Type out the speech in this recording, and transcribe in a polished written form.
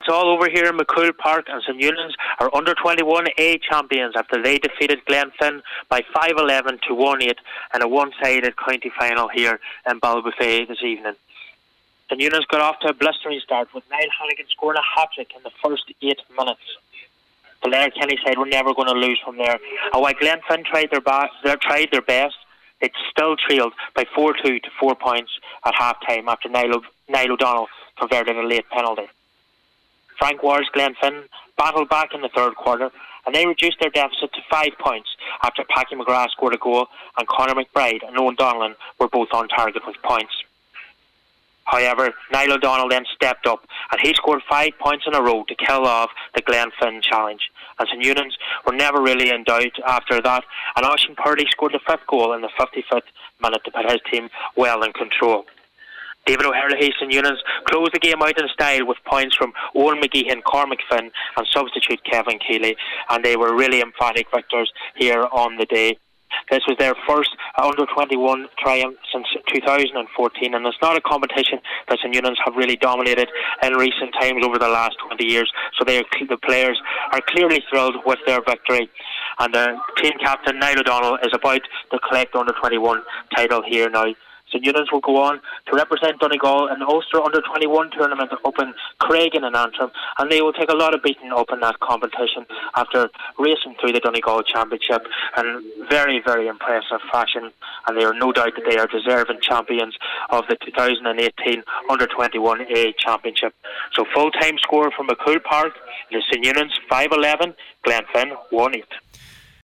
It's all over here in McCool Park, and St Eunan's are under-21A champions after they defeated Glenfin by 5-11 to 1-8 in a one-sided county final here in Ballybofey this evening. St Eunan's got off to a blistering start with Niall Hannigan scoring a hat-trick in the first 8 minutes. The Letterkenny side were never going to lose from there. And while Glenfin tried their best, they still trailed by 4-2 to 4 points at half-time after Niall O'Donnell converted a late penalty. Frank Ward's Glenfin battled back in the third quarter, and they reduced their deficit to 5 points after Packy McGrath scored a goal and Conor McBride and Owen Donlan were both on target with points. However, Niall O'Donnell then stepped up and he scored 5 points in a row to kill off the Glenfin challenge. And St Eunan's were never really in doubt after that, and Oisin Purdy scored the 5th goal in the 55th minute to put his team well in control. David O'Herlihy St Eunan's closed the game out in style with points from Owen McGeehan, Cormac Finn and substitute Kevin Keeley, and they were really emphatic victors here on the day. This was their first under-21 triumph since 2014, and it's not a competition that St Eunan's have really dominated in recent times over the last 20 years, so the players are clearly thrilled with their victory, and the team captain Niall O'Donnell is about to collect the under-21 title here now. St Eunan's will go on to represent Donegal in the Ulster Under-21 tournament up in Craigan in Antrim, and they will take a lot of beating up in that competition after racing through the Donegal Championship in very, very impressive fashion, and they are no doubt that they are deserving champions of the 2018 Under-21A Championship. So full-time score from McCool Park, the St Eunan's 5-11, Glenfin 1-8.